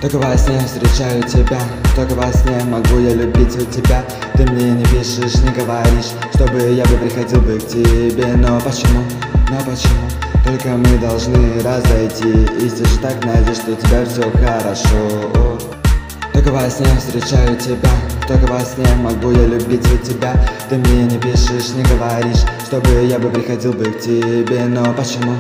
Только во сне встречаю тебя, только во сне могу я любить у тебя. Ты мне не пишешь, не говоришь, чтобы я бы приходил бы к тебе. Но почему, только мы должны разойти. И все же так надеюсь, что у тебя все хорошо. Только во сне встречаю тебя, только во сне могу я любить у тебя. Ты мне не пишешь, не говоришь, чтобы я бы приходил бы к тебе. Но почему?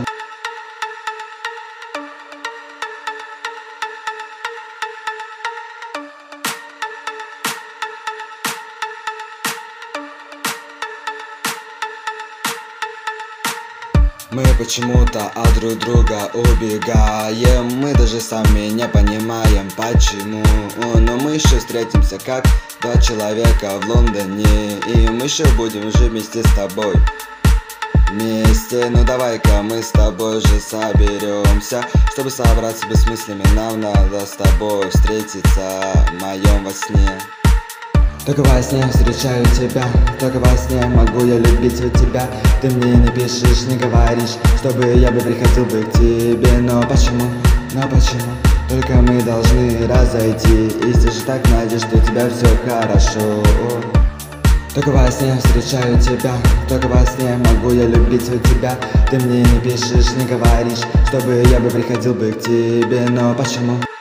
Мы почему-то от друг друга убегаем. Мы даже сами не понимаем почему. Но мы еще встретимся как два человека в Лондоне. И мы еще будем жить вместе с тобой. Вместе, ну давай-ка мы с тобой же соберемся, чтобы собраться без мыслями. Нам надо с тобой встретиться в моем во сне. Только во сне встречаю тебя, только во сне могу я любить у тебя. Ты мне не пишешь, не говоришь, чтобы я бы приходил бы к тебе. Но почему, только мы должны разойти. И все же так надеюсь, что у тебя все хорошо. Только во сне встречаю тебя, только во сне могу я любить у тебя. Ты мне не пишешь, не говоришь, чтобы я бы приходил бы к тебе. Но почему?